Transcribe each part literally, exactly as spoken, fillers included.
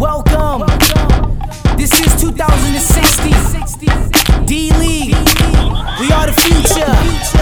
Welcome. This is two thousand sixty. D-League. We are the future.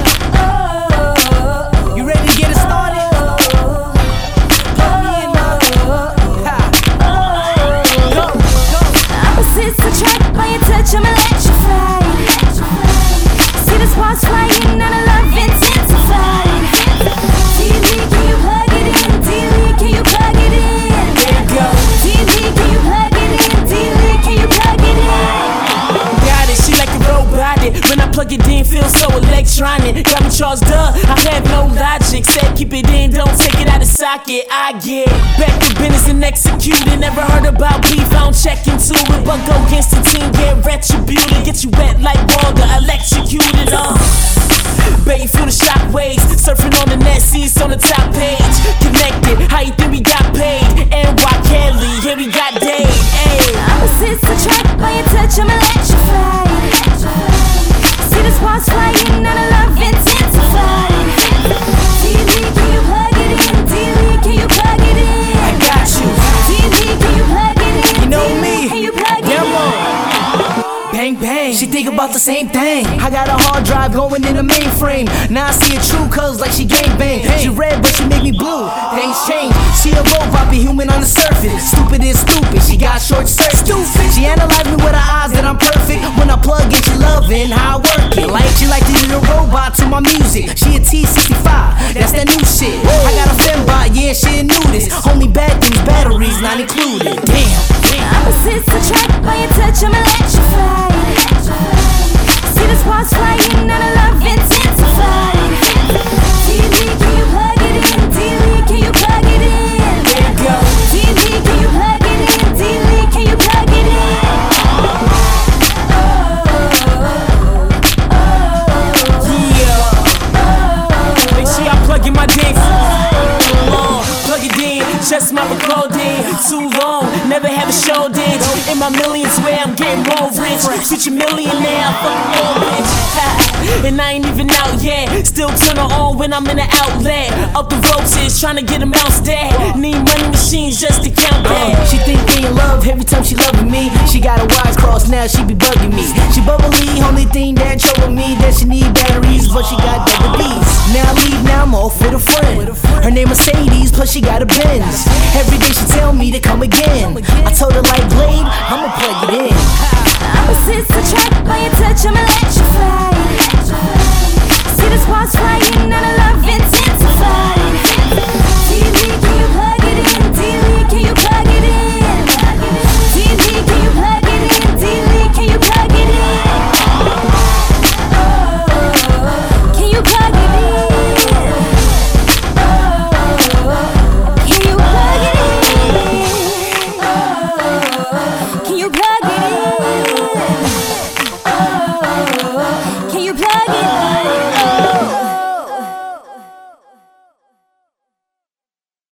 You ready to get it started? Plug me in now. Ha. Go, go. Opposites attract by your touch, I'm electrified. See the sparks flying and I love intensified. D-League, can you plug it in? D-League, can you plug it in? There you go. D-League, can you plug it in? D-League, can you plug it in? Got it, she like a robot. When I plug it in, feel so electronic. Got me charged up, I have no logic. Said keep it in, don't take it out of socket. I get back to business and executing. Never heard about beef, I don't check into it. But go against the team, get retributed. Get you wet like water, electrocuted. Uh. Baby, feel the shock waves. Surfing on the net, see it's on the top page. Connected, how you think we got paid? N Y Kelly, yeah, we got Dave. Ayy. Opposites attract by your touch, I'm electrified. See the sparks flying and I love intensified. D-League, can you plug it in? D-League, can you plug it in? I got you. D-League, can you plug it in? You know D-League, me. Can you plug it Demo. in? Bang bang, she think about the same thing. I got a hard drive going in the mainframe. Now I see it true cause like she gang bang. She red but she make me blue, things change. She a robot, be human on the surface. Stupid is stupid, she got short circuits. Stupid. She analyze me with her eyes that I'm perfect. When I plug in, she loving how I work it. Like she like to use a robot to my music. She a T sixty-five, that's that new shit. I got a fembot, yeah she a nudist. Only bad things, batteries not included. Damn, damn. Opposites attract by your touch, I'm electrified. See the sparks flying and I love intensified. D-League, can you plug it in? D-League, can you plug it in? There you go. D-League, can you plug it in? D-League, can you plug it in? Yeah. Make sure y'all plug in my dance. Uh, plug it in, just my recording. Too long, never have a show did. In my millions where I'm getting more rich. Future millionaire, fucking more bitch. And I ain't even out yet. Still turn her on when I'm in the outlet. Up the ropes is trying to get a mouse dead. Need money machines just to count that. She think they in love every time she loving me. She got a wise cross now, she be bugging me. She bubbly, only thing that trouble me that she need batteries, but she got double D's. Now I leave, now I'm off with a friend. Her name Mercedes, plus she got a Benz. Every day she tell me to come again. I told her like Blade, I'ma plug it in. Opposites attract by your touch, I'm electrified. See the sparks flying and I